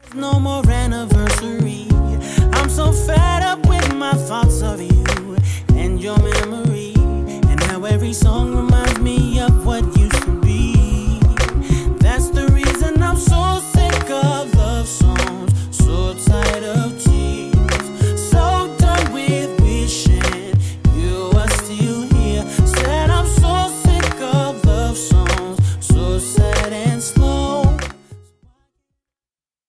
No more anniversary. I'm so fed up with my thoughts of you and your memory, and how every song